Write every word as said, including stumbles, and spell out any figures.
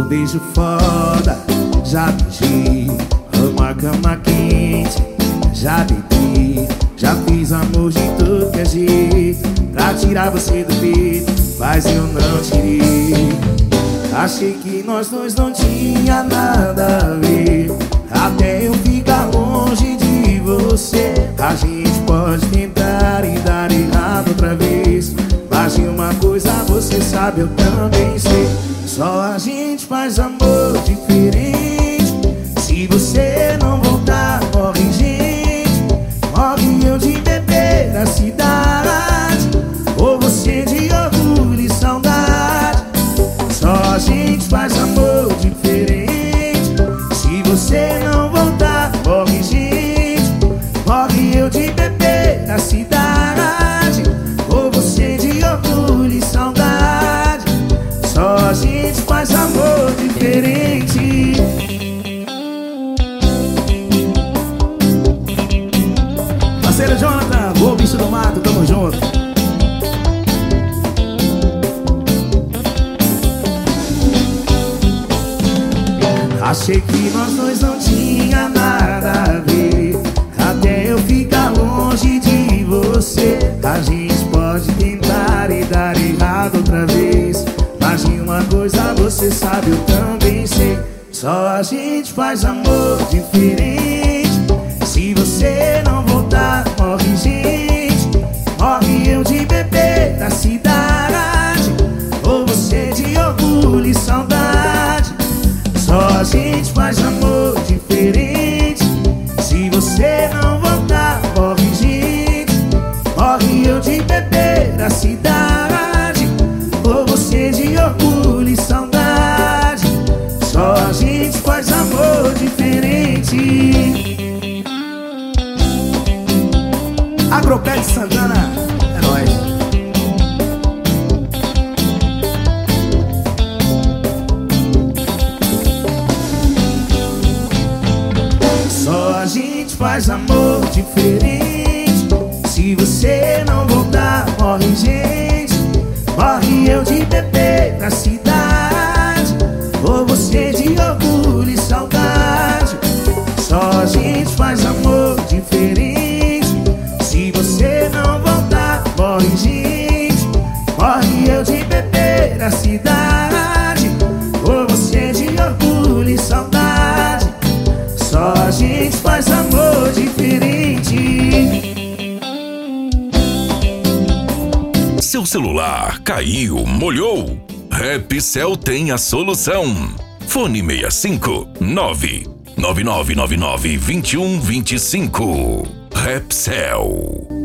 um beijo foda, já beijei. Uma cama quente, já deitei. Já fiz amor de todo que é jeito pra tirar você do peito, mas eu não tirei. Achei que nós dois não tinha nada a ver, até eu ficar longe de você. A gente pode tentar e dar errado outra vez, mas de uma coisa você sabe, eu também sei. Só a gente faz amor diferente. Se você não voltar, morre gente. Morre eu de beber na cidade, ou você de orgulho e saudade. Só a gente faz amor diferente. Se você não voltar, morre gente. Morre eu de beber na cidade, ou você de orgulho e saudade. Só a gente faz amor diferente. Parceiro Jonathan, o bicho do mato, tamo junto. Achei que nós dois não tinha nada a ver, até eu ficar longe de você. A gente pode tentar e dar errado outra vez, mas de uma coisa você sabe, eu também sei. Só a gente faz amor diferente. Se você não voltar, morre gente. Morre eu de beber na cidade, ou você de orgulho e saudade. Só a gente faz amor diferente. Se você não voltar, morre gente. Morre eu de beber na cidade, ou você de orgulho e saudade. Só a gente faz amor diferente. Agropé de Santana, é nóis. Só a gente faz amor diferente. Se você não voltar, morre gente. Morre eu de beber na cidade, ou você de orgulho e saudade. Só a gente faz amor diferente. Se você não voltar, morre gente. Morre eu de beber na cidade, ou você de orgulho e saudade. Só a gente faz amor diferente. Seu celular caiu, molhou? Rapcel tem a solução. Fone seis cinco nove nove nove nove nove dois um dois cinco. Rapcel.